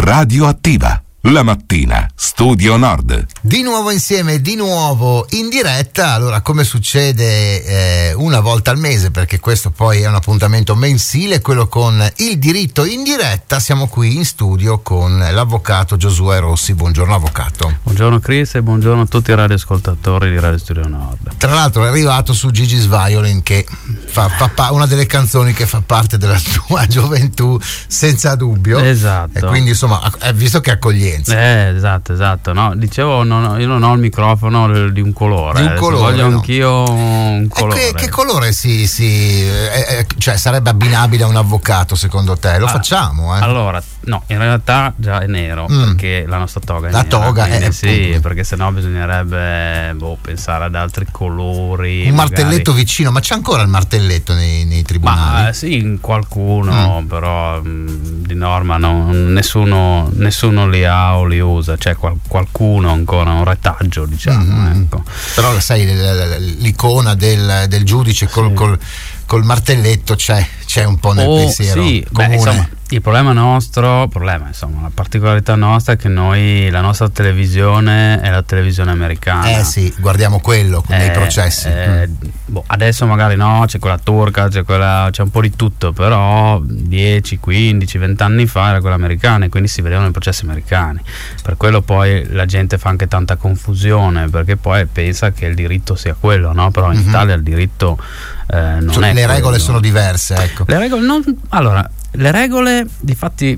Radioattiva. La mattina, Studio Nord. Di nuovo insieme, di nuovo in diretta. Allora, come succede una volta al mese, perché questo poi è un appuntamento mensile, quello con il diritto in diretta, siamo qui in studio con l'avvocato Giosuè Rossi. Buongiorno avvocato. Buongiorno Chris e buongiorno a tutti i radioascoltatori di Radio Studio Nord. Tra l'altro è arrivato su Gigi's Violin, che fa una delle canzoni che fa parte della tua gioventù senza dubbio. Esatto. E quindi insomma, visto che accoglienza. Esatto. No, dicevo, io non ho il microfono di un colore. Di un colore, voglio no. Anch'io un colore. Che colore cioè sarebbe abbinabile a un avvocato secondo te? Lo facciamo? Allora, no, in realtà già è nero, perché la nostra toga è nera. La toga è sì, perché sennò bisognerebbe pensare ad altri colori. Un martelletto vicino, ma c'è ancora il martelletto nei tribunali? Ma sì, in qualcuno, però di norma nessuno li ha o li usa, c'è qualcuno ancora, un retaggio, diciamo. Ecco. Però sai, l'icona del giudice col martelletto c'è un po' nel pensiero comune. Insomma, il problema, la particolarità nostra è che la nostra televisione è la televisione americana. Sì, guardiamo quello nei processi. Adesso magari no, c'è quella turca, c'è un po' di tutto, però 10, 15, 20 anni fa era quella americana e quindi si vedevano i processi americani. Per quello poi la gente fa anche tanta confusione, perché poi pensa che il diritto sia quello, no? Però in Italia il diritto non è le regole sono diverse, ecco. Le regole, difatti,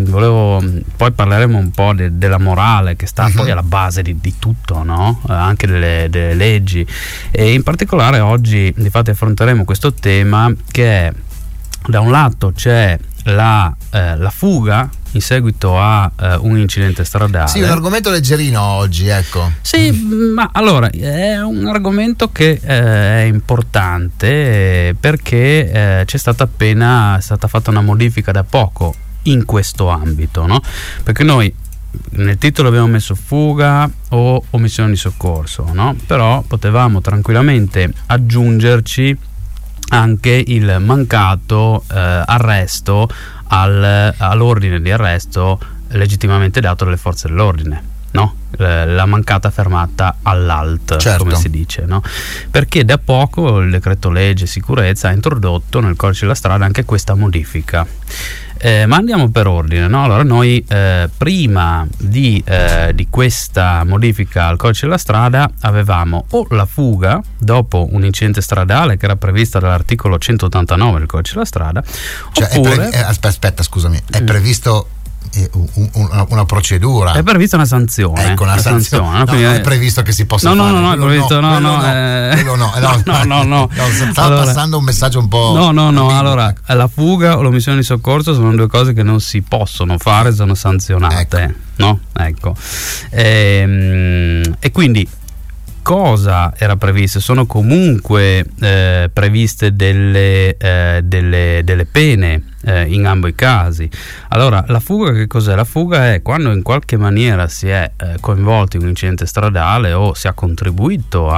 poi parleremo un po' della morale che sta poi alla base di tutto, no? Anche delle leggi, e in particolare oggi difatti affronteremo questo tema che è, da un lato c'è la fuga in seguito a un incidente stradale. Sì, un argomento leggerino oggi, ecco. Sì, ma allora è un argomento che è importante perché c'è stata fatta una modifica da poco in questo ambito, no? Perché noi nel titolo abbiamo messo fuga o omissione di soccorso, no? Però potevamo tranquillamente aggiungerci anche il mancato arresto all'ordine di arresto legittimamente dato dalle forze dell'ordine, no? La mancata fermata all'ALT, certo, come si dice, no? Perché da poco il decreto legge sicurezza ha introdotto nel codice della strada anche questa modifica. Ma andiamo per ordine, no? Allora noi prima di questa modifica al codice della strada avevamo o la fuga dopo un incidente stradale che era prevista dall'articolo 189 del codice della strada, oppure aspetta, scusami, è previsto una procedura, è prevista una sanzione, ecco, una sanzione. No, non è previsto che si possa fare. No, è previsto, stava passando un messaggio un po' ambiguo. Allora, la fuga o l'omissione di soccorso sono due cose che non si possono fare, sono sanzionate, ecco. No? Ecco. E quindi cosa era previsto? Sono comunque previste delle pene in ambo i casi. Allora, la fuga che cos'è? La fuga è quando in qualche maniera si è coinvolti in un incidente stradale o si ha contribuito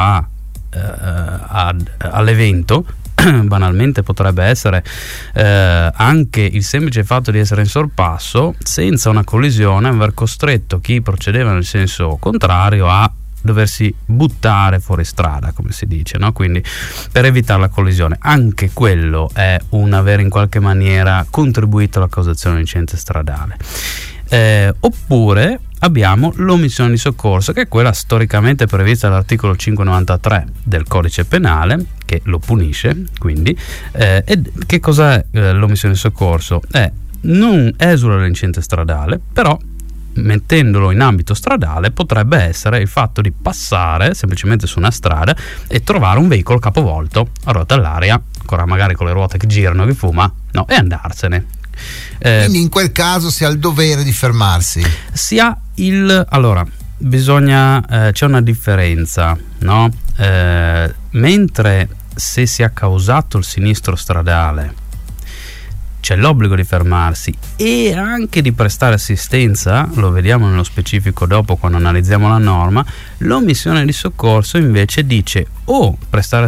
all'evento. Banalmente potrebbe essere anche il semplice fatto di essere in sorpasso senza una collisione, aver costretto chi procedeva nel senso contrario a doversi buttare fuori strada, come si dice, no? Quindi per evitare la collisione. Anche quello è un aver in qualche maniera contribuito alla causazione di un incidente stradale. Oppure abbiamo l'omissione di soccorso, che è quella storicamente prevista dall'articolo 593 del codice penale, che lo punisce. Quindi e che cos'è l'omissione di soccorso? Non esula l'incidente stradale, però mettendolo in ambito stradale potrebbe essere il fatto di passare semplicemente su una strada e trovare un veicolo capovolto a ruota all'aria, ancora magari con le ruote che girano, che fuma, no, e andarsene. Quindi in quel caso si ha il dovere di fermarsi. Allora bisogna c'è una differenza, no? Mentre se si è causato il sinistro stradale c'è l'obbligo di fermarsi e anche di prestare assistenza, lo vediamo nello specifico dopo quando analizziamo la norma. L'omissione di soccorso invece dice o prestare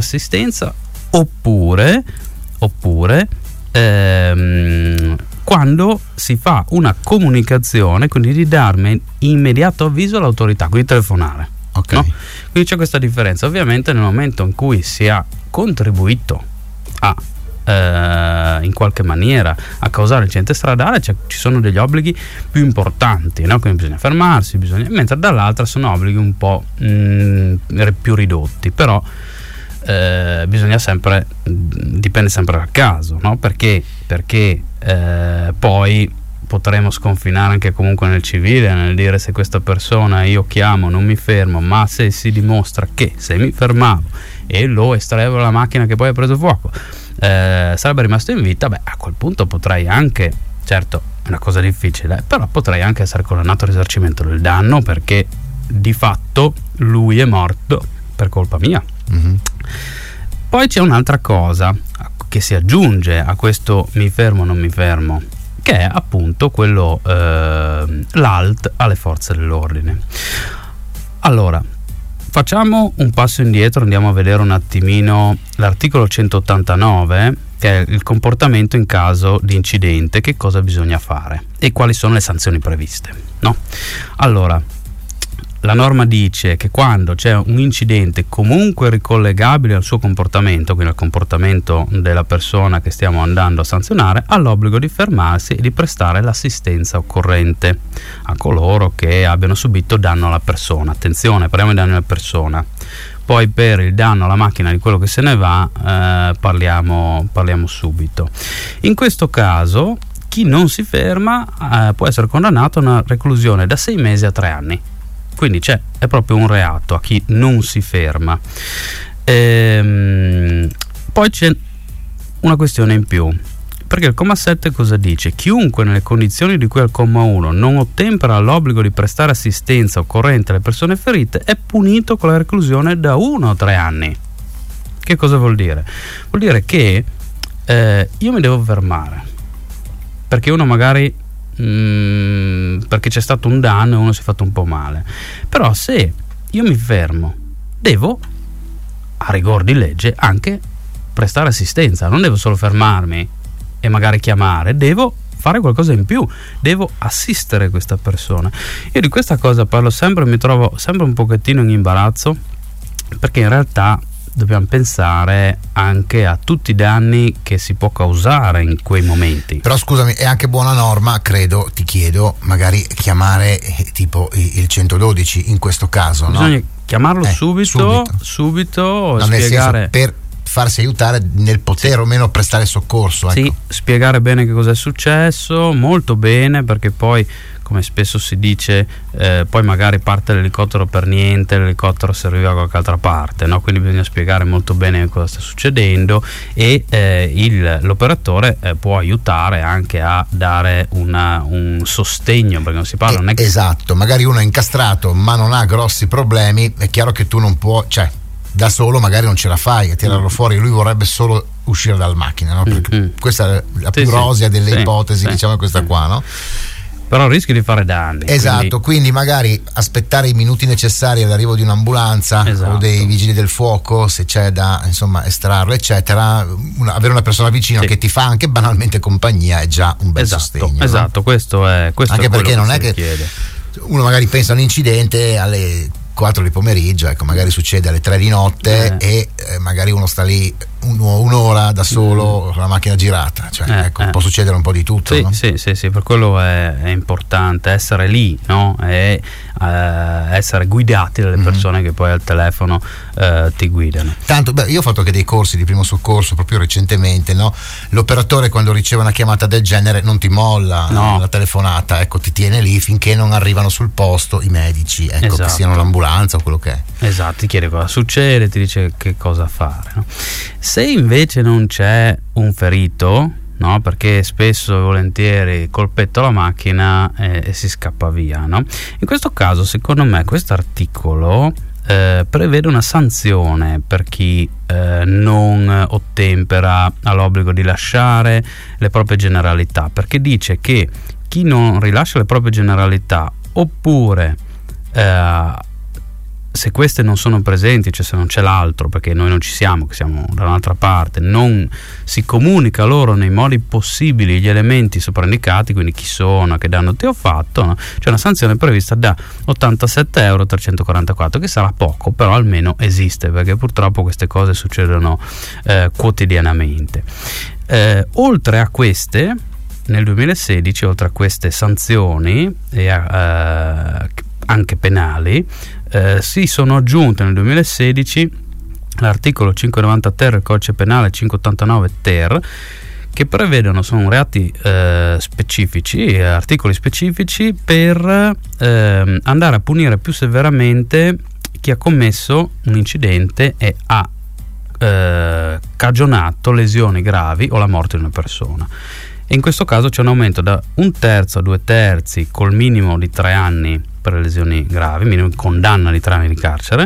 quando si fa una comunicazione, quindi di darmi immediato avviso all'autorità, quindi telefonare. Okay. No? Quindi c'è questa differenza. Ovviamente nel momento in cui si ha contribuito a in qualche maniera a causare incidente stradale, ci sono degli obblighi più importanti, no? Quindi bisogna fermarsi, mentre dall'altra sono obblighi un po' più ridotti, però bisogna sempre, dipende sempre dal caso, no? Perché poi potremo sconfinare anche comunque nel civile, nel dire se questa persona io chiamo, non mi fermo, ma se si dimostra che se mi fermavo e lo estraevo dalla macchina che poi ha preso fuoco sarebbe rimasto in vita, a quel punto potrei anche, certo è una cosa difficile, però potrei anche essere condannato al risarcimento del danno, perché di fatto lui è morto per colpa mia. Mm-hmm. Poi c'è un'altra cosa che si aggiunge a questo mi fermo non mi fermo, che è appunto quello l'alt alle forze dell'ordine. Allora, facciamo un passo indietro, andiamo a vedere un attimino l'articolo 189, che è il comportamento in caso di incidente, che cosa bisogna fare e quali sono le sanzioni previste, no? Allora, la norma dice che quando c'è un incidente comunque ricollegabile al suo comportamento, quindi al comportamento della persona che stiamo andando a sanzionare, ha l'obbligo di fermarsi e di prestare l'assistenza occorrente a coloro che abbiano subito danno alla persona. Attenzione, parliamo di danno alla persona. Poi per il danno alla macchina, di quello che se ne va, parliamo subito. In questo caso chi non si ferma può essere condannato a una reclusione da 6 mesi a 3 anni. Quindi è proprio un reato a chi non si ferma. Poi c'è una questione in più, perché il comma 7 cosa dice? Chiunque nelle condizioni di cui al comma 1 non ottempera all'obbligo di prestare assistenza occorrente alle persone ferite è punito con la reclusione da 1 a 3 anni. Che cosa vuol dire? Vuol dire che io mi devo fermare perché uno magari perché c'è stato un danno e uno si è fatto un po' male, però se io mi fermo devo, a rigor di legge, anche prestare assistenza, non devo solo fermarmi e magari chiamare, devo fare qualcosa in più, devo assistere questa persona. Io di questa cosa parlo sempre, mi trovo sempre un pochettino in imbarazzo, perché in realtà dobbiamo pensare anche a tutti i danni che si può causare in quei momenti. Però scusami, è anche buona norma, credo, ti chiedo, magari chiamare tipo il 112 in questo caso, bisogna no? Chiamarlo subito no, spiegare, per farsi aiutare nel poter o meno prestare soccorso, ecco. Sì, spiegare bene che cosa è successo, molto bene, perché poi, come spesso si dice, poi magari parte l'elicottero per niente, l'elicottero serviva a qualche altra parte, no? Quindi bisogna spiegare molto bene cosa sta succedendo e l'operatore può aiutare anche a dare un sostegno, perché non si parla, non è che... Esatto, magari uno è incastrato ma non ha grossi problemi, è chiaro che tu non puoi, da solo magari non ce la fai a tirarlo fuori, lui vorrebbe solo uscire dalla macchina, no? Perché questa è la più rosea delle ipotesi, diciamo questa qua, no? Però rischi di fare danni. Esatto, quindi magari aspettare i minuti necessari all'arrivo di un'ambulanza, esatto, o dei vigili del fuoco, se c'è da estrarlo, eccetera, avere una persona vicino che ti fa anche banalmente compagnia è già un bel sostegno. Esatto, no? Questo anche è perché non è che chiede. Uno magari pensa a un incidente alle 4 di pomeriggio, ecco, magari succede alle 3 di notte e magari uno sta lì un'ora da solo con la macchina girata, può succedere un po' di tutto, sì, no? sì, per quello è importante essere lì, no? E essere guidati dalle persone che poi al telefono ti guidano. Tanto, io ho fatto anche dei corsi di primo soccorso proprio recentemente, no? L'operatore quando riceve una chiamata del genere non ti molla la telefonata, ecco, ti tiene lì finché non arrivano sul posto i medici, ecco, esatto, che siano l'ambulanza o quello che è. Esatto, ti chiede cosa succede, ti dice che cosa fare, no? Se invece non c'è un ferito, no? Perché spesso e volentieri colpetto la macchina e si scappa via, no? In questo caso, secondo me, questo articolo prevede una sanzione per chi non ottempera all'obbligo di lasciare le proprie generalità, perché dice che chi non rilascia le proprie generalità oppure se queste non sono presenti, cioè se non c'è l'altro, perché noi non ci siamo, che siamo da un'altra parte, non si comunica loro nei modi possibili gli elementi sopraindicati, quindi chi sono, che danno ti ho fatto, no? C'è una sanzione prevista da 87,344 €, che sarà poco, però almeno esiste, perché purtroppo queste cose succedono quotidianamente. Oltre a queste, nel 2016, oltre a queste sanzioni anche penali, si sono aggiunte nel 2016 l'articolo 590 ter del codice penale, 589 ter, che prevedono, sono reati specifici, articoli specifici per andare a punire più severamente chi ha commesso un incidente e ha cagionato lesioni gravi o la morte di una persona. E in questo caso c'è un aumento da 1/3 a 2/3 col minimo di 3 anni per le lesioni gravi, minimo di condanna di 3 anni di carcere,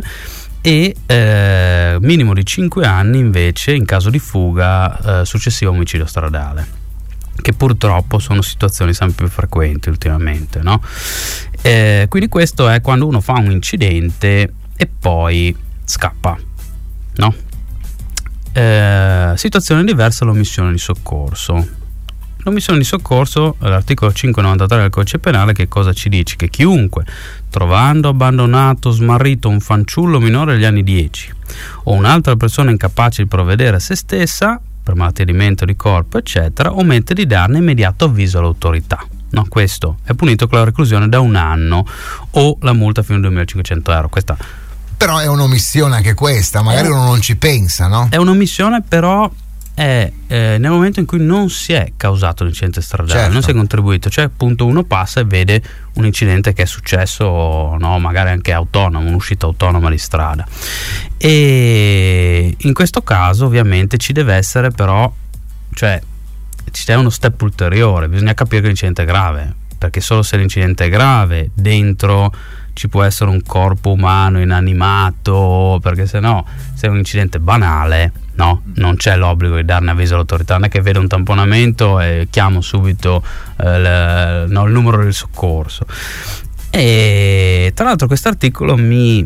e minimo di 5 anni invece in caso di fuga successivo a omicidio stradale, che purtroppo sono situazioni sempre più frequenti ultimamente, no? Quindi questo è quando uno fa un incidente e poi scappa, no? Situazione diversa l'omissione di soccorso. L'omissione di soccorso, l'articolo 593 del codice penale, che cosa ci dice? Che chiunque, trovando abbandonato, smarrito un fanciullo minore agli anni 10 o un'altra persona incapace di provvedere a se stessa per malattia di mente o di corpo, eccetera, omette di darne immediato avviso all'autorità. No, questo è punito con la reclusione da 1 anno o la multa fino a 2.500 €. Questa però è un'omissione anche questa, magari uno non ci pensa, no? È un'omissione, però è nel momento in cui non si è causato l'incidente stradale, certo, non si è contribuito, cioè appunto uno passa e vede un incidente che è successo, no, magari anche autonomo, un'uscita autonoma di strada, e in questo caso ovviamente ci deve essere, però, cioè c'è uno step ulteriore, bisogna capire che l'incidente è grave, perché solo se l'incidente è grave dentro ci può essere un corpo umano inanimato, perché se no, se è un incidente banale, no, non c'è l'obbligo di darne avviso all'autorità, non è che vedo un tamponamento e chiamo subito il numero del soccorso. E tra l'altro questo articolo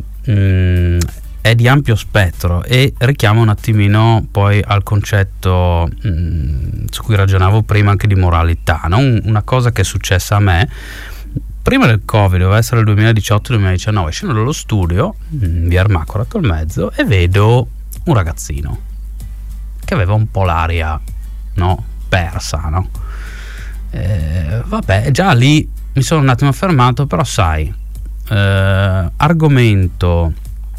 è di ampio spettro e richiama un attimino poi al concetto su cui ragionavo prima, anche di moralità, no? Una cosa che è successa a me prima del Covid, doveva essere il 2018-2019, scendo dallo studio via Ermacora col mezzo e vedo un ragazzino che aveva un po' l'aria, no, persa, no? Vabbè, già lì mi sono un attimo fermato, però sai, argomento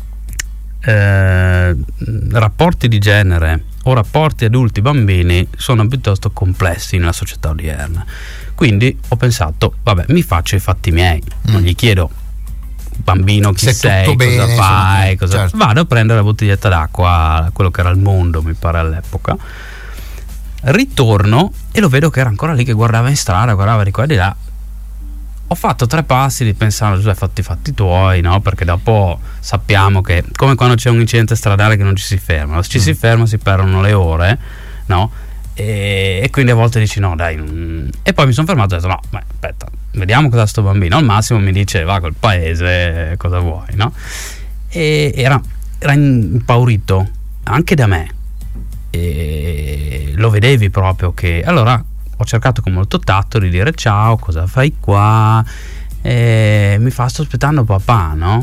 rapporti di genere o rapporti adulti-bambini sono piuttosto complessi nella società odierna, quindi ho pensato, vabbè, mi faccio i fatti miei, non gli chiedo bambino chi se sei, tutto cosa bene, fai, cosa... certo. Vado a prendere la bottiglietta d'acqua, quello che era il Mondo mi pare all'epoca, ritorno e lo vedo che era ancora lì che guardava in strada, guardava di qua e di là. Ho fatto 3 passi di pensare, hai fatto i fatti tuoi, no? Perché dopo sappiamo che, come quando c'è un incidente stradale che non ci si ferma, se ci si ferma si perdono le ore, no? E quindi a volte dici no dai, e poi mi sono fermato e ho detto no, beh, aspetta, vediamo cosa sto bambino, al massimo mi dice va col paese, cosa vuoi, no? E era impaurito anche da me, e lo vedevi proprio che, allora ho cercato con molto tatto di dire ciao, cosa fai qua, e mi fa sto aspettando papà, no?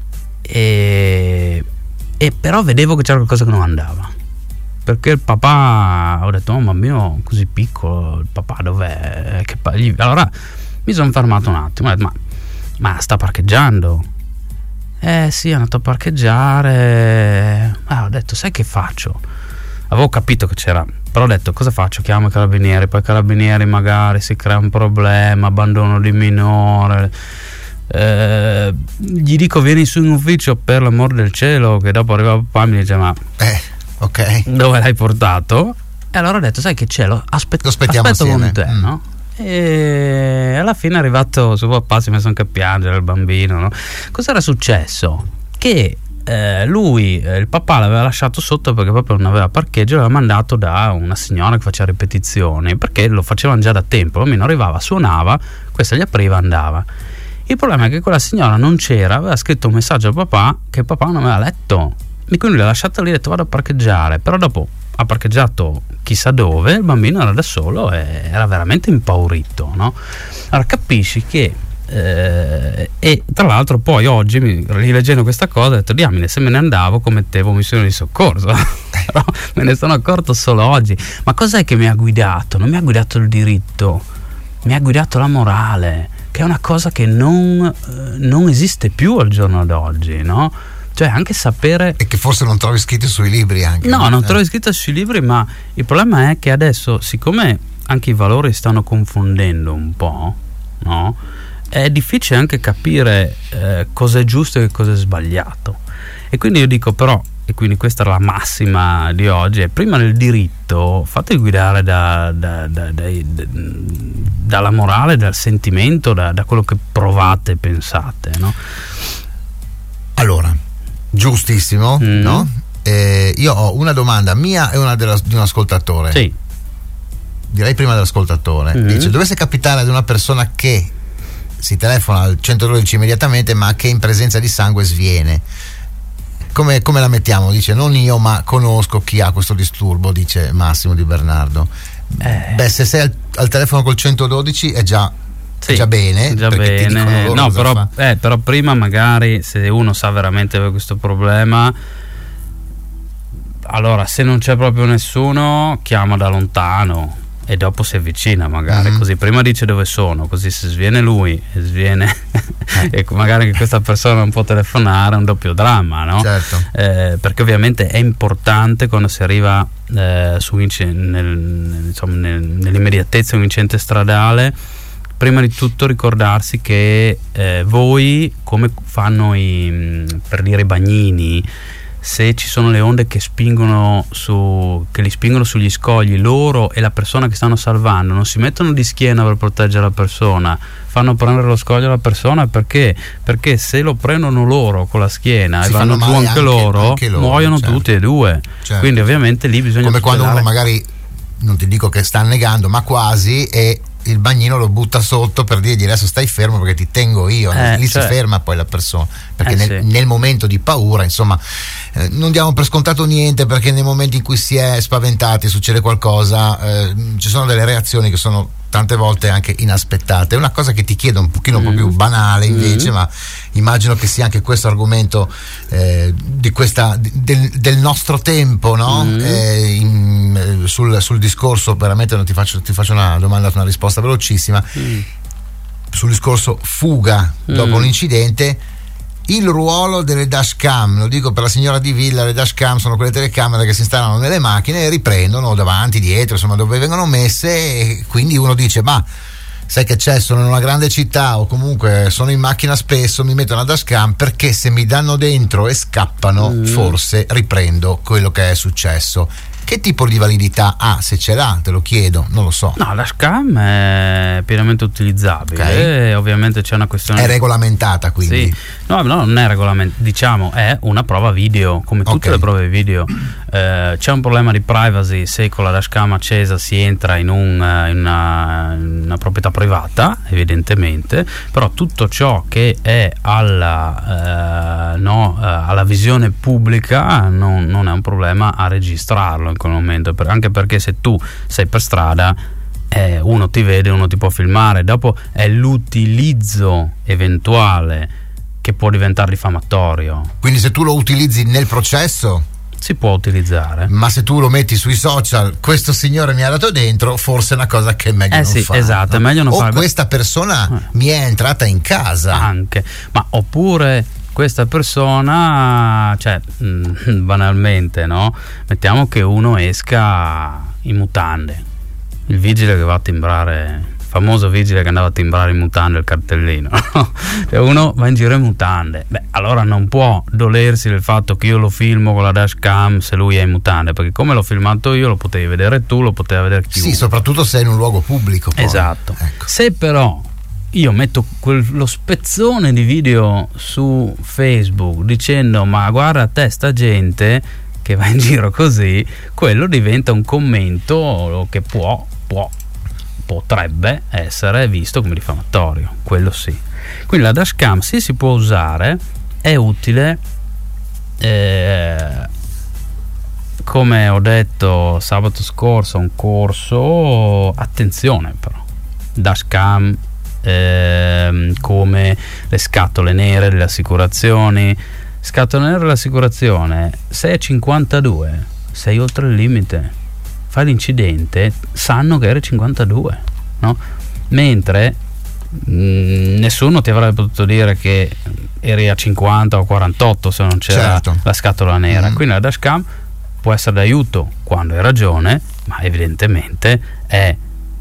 E però vedevo che c'era qualcosa che non andava, perché il papà, ho detto, un bambino così piccolo, il papà dov'è? Allora mi sono fermato un attimo, ho detto, ma sta parcheggiando? Sì, è andato a parcheggiare. Ho detto, sai che faccio? Avevo capito che c'era, però ho detto, cosa faccio? Chiamo i carabinieri, poi i carabinieri magari si crea un problema, abbandono di minore, gli dico vieni su in ufficio, per l'amor del cielo, che dopo arriva papà e mi dice ma ok, dove l'hai portato? E allora ho detto, sai che c'è, aspetto con te, no? E alla fine è arrivato su papà, si è messo anche a piangere il bambino, no? Cosa era successo? Che lui, il papà l'aveva lasciato sotto perché proprio non aveva parcheggio, l'aveva mandato da una signora che faceva ripetizioni, perché lo facevano già da tempo, il bambino arrivava, suonava, questa gli apriva, andava. Il problema è che quella signora non c'era, aveva scritto un messaggio al papà che il papà non aveva letto, e quindi l'ha lasciata lì e ha detto vado a parcheggiare, però dopo ha parcheggiato chissà dove, il bambino era da solo e era veramente impaurito, no? Allora capisci che e tra l'altro poi oggi rileggendo questa cosa ho detto diamine, se me ne andavo commettevo missione di soccorso però me ne sono accorto solo oggi. Ma cos'è che mi ha guidato? Non mi ha guidato il diritto, mi ha guidato la morale, che è una cosa che non esiste più al giorno d'oggi, no? Cioè anche sapere, e che forse non trovi scritto sui libri anche. No, non trovi scritto sui libri, ma il problema è che adesso, siccome anche i valori stanno confondendo un po', no? È difficile anche capire cosa è giusto e cosa è sbagliato. E quindi io dico però, e quindi questa è la massima di oggi, è prima del diritto fate guidare dalla morale, dal sentimento, da quello che provate e pensate, no? Allora, giustissimo, no? Io ho una domanda mia e una di un ascoltatore. Sì. Direi prima dell'ascoltatore. Dice, dovesse capitare ad una persona che si telefona al 112 immediatamente ma che in presenza di sangue sviene, come la mettiamo? Dice non io ma conosco chi ha questo disturbo, dice Massimo di Bernardo. Beh, se sei al telefono col 112 è già bene, già bene. No, però prima magari se uno sa veramente avere questo problema, allora se non c'è proprio nessuno chiama da lontano e dopo si avvicina magari, così prima dice dove sono, così se sviene lui e sviene e magari che questa persona non può telefonare, è un doppio dramma, no? Certo. Perché ovviamente è importante quando si arriva nell'immediatezza di un incidente stradale, prima di tutto ricordarsi che voi, come fanno per dire i bagnini, se ci sono le onde che li spingono sugli scogli, loro e la persona che stanno salvando non si mettono di schiena per proteggere la persona, fanno prendere lo scoglio alla persona, perché se lo prendono loro con la schiena e vanno giù anche loro, muoiono, certo, tutti e due, certo. Quindi ovviamente lì bisogna come quando uno magari, non ti dico che sta annegando, ma quasi, e il bagnino lo butta sotto per dirgli adesso stai fermo perché ti tengo io, lì si ferma poi la persona, perché nel momento di paura, insomma, non diamo per scontato niente, perché nei momenti in cui si è spaventati, succede qualcosa, ci sono delle reazioni che sono tante volte anche inaspettate. È una cosa che ti chiedo un pochino un po' più banale invece, ma immagino che sia anche questo argomento del nostro tempo, no? Sul discorso, veramente ti faccio una domanda, una risposta velocissima, sul discorso fuga dopo un incidente. Il ruolo delle dashcam, lo dico per la signora di Villa, le dashcam sono quelle telecamere che si installano nelle macchine e riprendono davanti, dietro, insomma dove vengono messe, e quindi uno dice ma sai che c'è, sono in una grande città o comunque sono in macchina spesso, mi metto una dashcam perché se mi danno dentro e scappano forse riprendo quello che è successo. Che tipo di validità ha? Se ce l'ha, te lo chiedo, non lo so. No, la SCAM è pienamente utilizzabile, okay. Ovviamente c'è una questione. È regolamentata, quindi? Sì. No, non è regolamentata, diciamo, è una prova video, come tutte le prove video. C'è un problema di privacy se con la dashcam accesa si entra in una proprietà privata, evidentemente, però tutto ciò che è alla visione pubblica non è un problema a registrarlo in quel momento, anche perché se tu sei per strada uno ti vede, uno ti può filmare, dopo è l'utilizzo eventuale che può diventare diffamatorio. Quindi se tu lo utilizzi nel processo si può utilizzare, ma se tu lo metti sui social, questo signore mi ha dato dentro, forse è una cosa che è meglio non fare. Esatto, è meglio non fare. O questa persona mi è entrata in casa anche, ma oppure questa persona, cioè banalmente, no? Mettiamo che uno esca in mutande, il vigile che va a timbrare, il famoso vigile che andava a timbrare in mutande il cartellino, no? Cioè uno va in giro in mutande, allora non può dolersi del fatto che io lo filmo con la dashcam se lui è in mutande, perché come l'ho filmato io lo potevi vedere tu, lo poteva vedere chiunque. Sì, soprattutto se è in un luogo pubblico poi. Esatto, ecco. Se però io metto lo spezzone di video su Facebook dicendo ma guarda a te sta gente che va in giro così, quello diventa un commento che potrebbe essere visto come diffamatorio, quello sì. Quindi la dashcam si può usare, è utile, come ho detto sabato scorso, un corso, attenzione però, dashcam come le scatole nere delle assicurazioni. Scatole nere dell'assicurazione, se è 52 sei oltre il limite, fai l'incidente, sanno che eri 52, no? Mentre nessuno ti avrebbe potuto dire che eri a 50 o 48 se non c'era la scatola nera. Quindi la dashcam può essere d'aiuto quando hai ragione, ma evidentemente è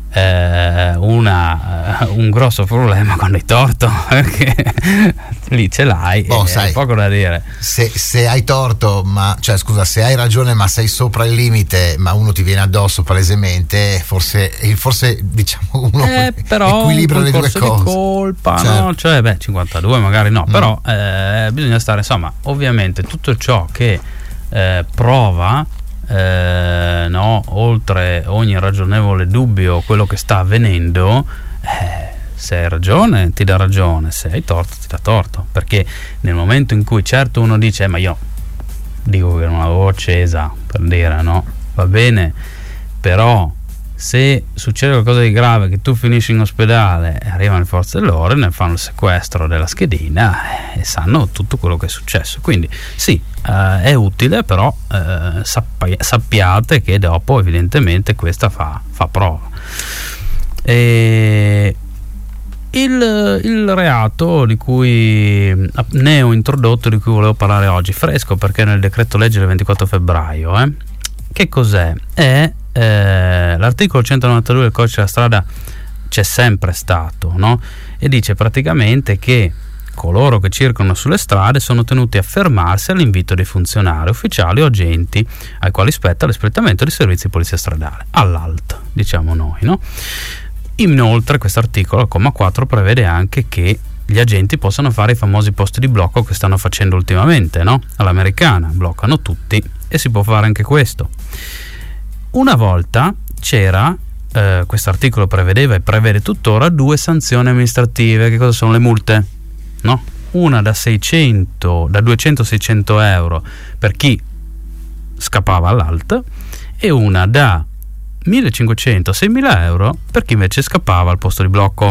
un grosso problema quando hai torto, perché lì ce l'hai, sai, poco da dire. Se hai torto, se hai ragione ma sei sopra il limite, ma uno ti viene addosso palesemente, forse diciamo uno equilibra le due cose. Di colpa, certo. No? Cioè 52 magari no, però bisogna stare, insomma, ovviamente tutto ciò che prova oltre ogni ragionevole dubbio quello che sta avvenendo, se hai ragione ti dà ragione, se hai torto ti dà torto, perché nel momento in cui certo uno dice ma io dico che non l'avevo accesa, per dire, no, va bene, però se succede qualcosa di grave, che tu finisci in ospedale, arrivano le forze dell'ordine, fanno il sequestro della schedina e sanno tutto quello che è successo. Quindi sì, è utile, però sappiate che dopo evidentemente questa fa prova. E il reato di cui neo-introdotto, di cui volevo parlare oggi, fresco perché nel decreto legge del 24 febbraio, che cos'è? È l'articolo 192 del codice della strada, c'è sempre stato, no? E dice praticamente che coloro che circolano sulle strade sono tenuti a fermarsi all'invito dei funzionari, ufficiali o agenti ai quali spetta l'espletamento dei servizi di polizia stradale, all'ALT, diciamo noi, no? Inoltre questo articolo, al comma 4, prevede anche che gli agenti possano fare i famosi posti di blocco che stanno facendo ultimamente, no? All'americana, bloccano tutti, e si può fare anche questo. Una volta c'era, questo articolo prevedeva e prevede tuttora 2 sanzioni amministrative. Che cosa sono le multe? No? Una da 200 a 600 euro per chi scappava all'ALT, e una da 1.500 a 6.000 euro per chi invece scappava al posto di blocco.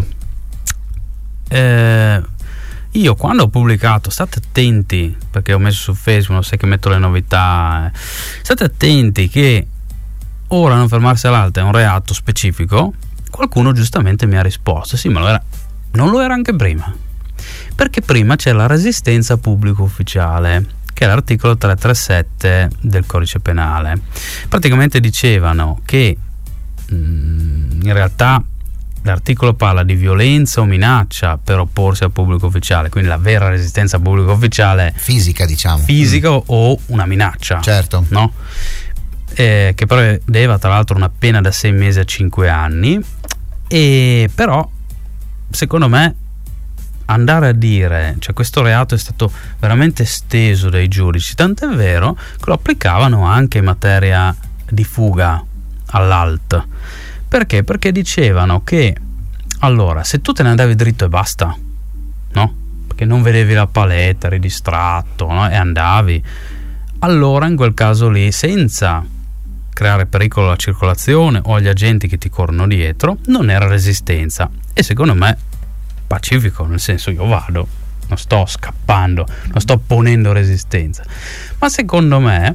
Io quando ho pubblicato, state attenti, perché ho messo su Facebook, non sai che metto le novità, state attenti che ora non fermarsi all'alta è un reato specifico, qualcuno giustamente mi ha risposto sì, ma non lo era anche prima, perché prima c'è la resistenza pubblico ufficiale, che è l'articolo 337 del codice penale. Praticamente dicevano che in realtà l'articolo parla di violenza o minaccia per opporsi al pubblico ufficiale, quindi la vera resistenza pubblico ufficiale fisica, diciamo, o una minaccia, certo, no? Che prevedeva tra l'altro una pena da 6 mesi a 5 anni, e però secondo me andare a dire, cioè, questo reato è stato veramente esteso dai giudici, tant'è vero che lo applicavano anche in materia di fuga all'ALT. Perché? Perché dicevano che allora se tu te ne andavi dritto e basta, no? Perché non vedevi la paletta, eri distratto, no? E andavi, allora in quel caso lì, senza creare pericolo alla circolazione o agli agenti che ti corrono dietro, non era resistenza. E secondo me pacifico, nel senso, io vado, non sto scappando, non sto ponendo resistenza. Ma secondo me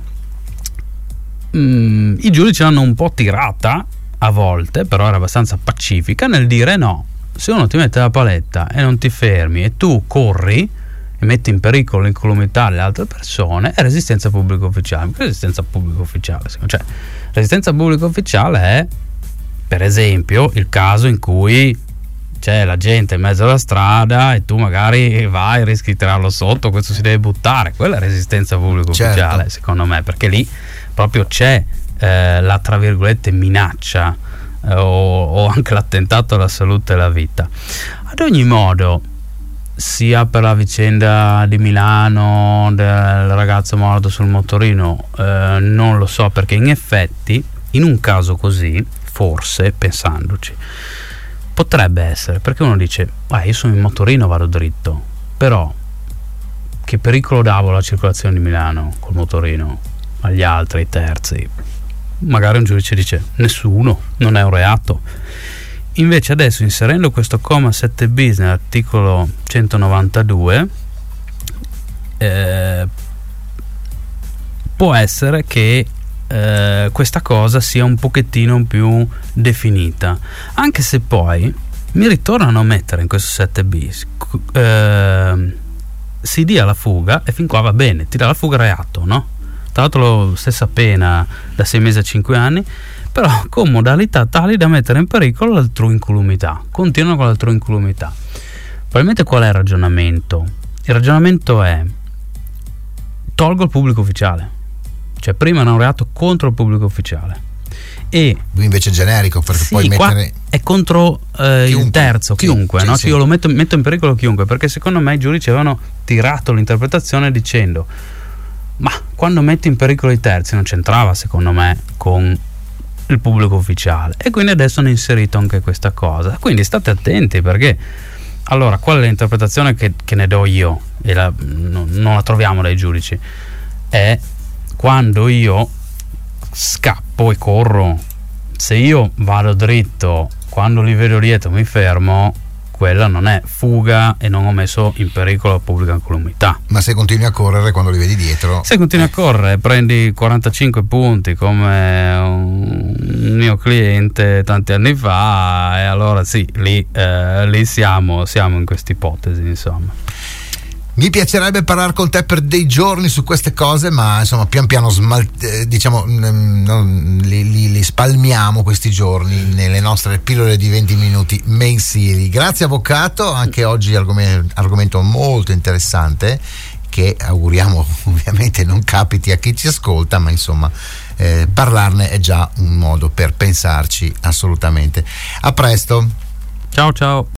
i giudici l'hanno un po' tirata a volte, però era abbastanza pacifica nel dire no, se uno ti mette la paletta e non ti fermi e tu corri e metti in pericolo l'incolumità delle altre persone, è resistenza pubblico ufficiale. Resistenza pubblico ufficiale, cioè resistenza pubblico ufficiale è per esempio il caso in cui c'è la gente in mezzo alla strada e tu magari vai e rischi di tirarlo sotto, questo si deve buttare, quella è resistenza pubblico ufficiale, secondo me, perché lì proprio c'è la tra virgolette minaccia o anche l'attentato alla salute e alla vita. Ad ogni modo, sia per la vicenda di Milano del ragazzo morto sul motorino, non lo so, perché in effetti in un caso così, forse pensandoci, Potrebbe essere, perché uno dice io sono in motorino, vado dritto, però che pericolo davo alla circolazione di Milano col motorino agli altri, ai terzi? Magari un giudice dice nessuno, non è un reato. Invece adesso, inserendo questo comma 7bis nell'articolo 192, può essere che questa cosa sia un pochettino più definita, anche se poi mi ritornano a mettere in questo 7 bis si dia la fuga, e fin qua va bene, ti dà la fuga reato, no? Tra l'altro stessa pena da 6 mesi a 5 anni, però con modalità tali da mettere in pericolo l'altrui incolumità. Continuano con l'altrui incolumità. Probabilmente qual è il ragionamento? Il ragionamento è: tolgo il pubblico ufficiale. Cioè prima era un reato contro il pubblico ufficiale, e lui invece è generico, perché sì, puoi mettere è contro il terzo, chiunque, sì, no? sì. Io lo metto in pericolo chiunque, perché secondo me i giudici avevano tirato l'interpretazione dicendo ma quando metti in pericolo i terzi non c'entrava, secondo me, con il pubblico ufficiale, e quindi adesso hanno inserito anche questa cosa. Quindi state attenti, perché allora qual è l'interpretazione che ne do io, e non la troviamo dai giudici? È quando io scappo e corro. Se io vado dritto, quando li vedo dietro mi fermo, quella non è fuga e non ho messo in pericolo la pubblica incolumità. Ma se continui a correre quando li vedi dietro, se continui a correre, prendi 45 punti come un mio cliente tanti anni fa, e allora sì, lì siamo in questa ipotesi, insomma. Mi piacerebbe parlare con te per dei giorni su queste cose, ma insomma pian piano li spalmiamo questi giorni nelle nostre pillole di 20 minuti mensili. Grazie avvocato, anche oggi argomento molto interessante, che auguriamo ovviamente non capiti a chi ci ascolta, ma insomma parlarne è già un modo per pensarci, assolutamente. A presto. Ciao.